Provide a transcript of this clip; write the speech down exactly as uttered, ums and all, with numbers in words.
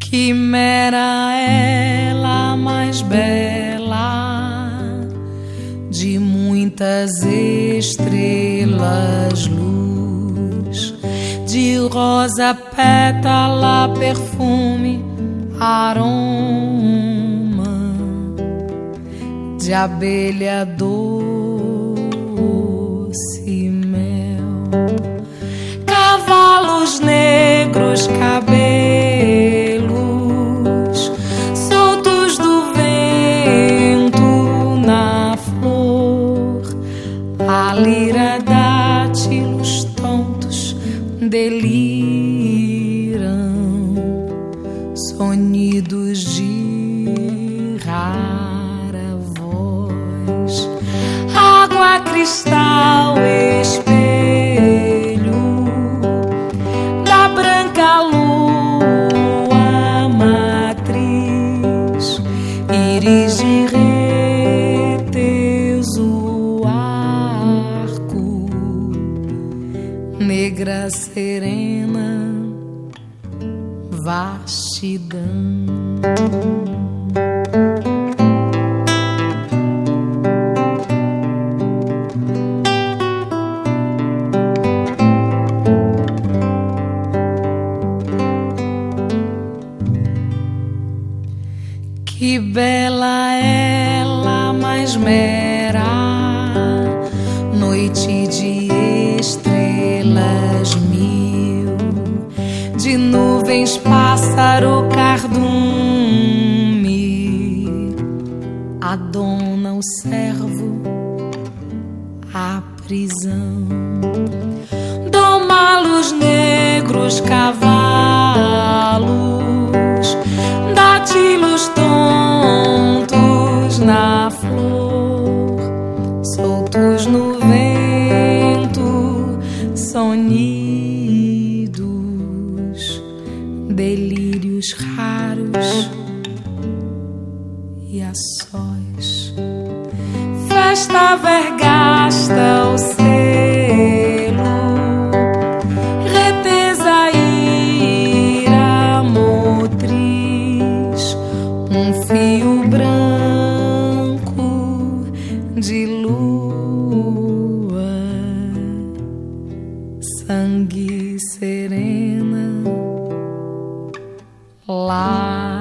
Quimera ela mais bela, de muitas estrelas luz, de rosa pétala perfume aroma, de abelha doce mel, cavalos negros, cabelos soltos do vento na flor, a lira dátilos tontos deliram, sonidos de rara voz, água, cristal, espelho da branca lua matriz, íris de reteus o arco, negra serena vastidão. Que bela ela mais mera, noite de estrelas mil, de nuvens pássaro cardume, adona o servo a prisão, doma-los negros cavalos, dátilos tontos na flor, soltos no vento, sonidos, delírios raros e a sós, festa vergasta o selo, retesa ira motriz, um fio branco de lua, sangue serena lá.